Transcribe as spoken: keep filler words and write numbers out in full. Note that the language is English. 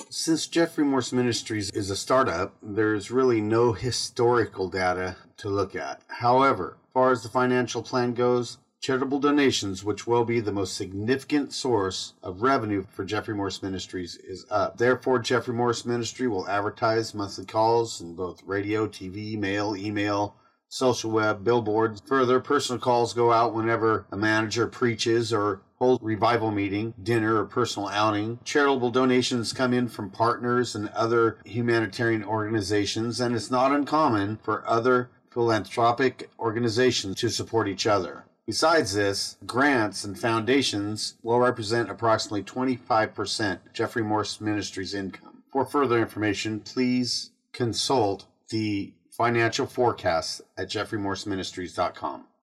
Since Jeffrey Morse Ministries is a startup, there's really no historical data to look at. However, as far as the financial plan goes, charitable donations, which will be the most significant source of revenue for Jeffrey Morse Ministries, is up. Therefore, Jeffrey Morse Ministry will advertise monthly calls in both radio, T V, mail, email, social web, billboards. Further, personal calls go out whenever a manager preaches or holds revival meeting, dinner, or personal outing. Charitable donations come in from partners and other humanitarian organizations, and it's not uncommon for other philanthropic organizations to support each other. Besides this, grants and foundations will represent approximately twenty-five percent of Jeffrey Morse Ministries' income. For further information, please consult the financial forecast at jeffrey morse ministries dot com.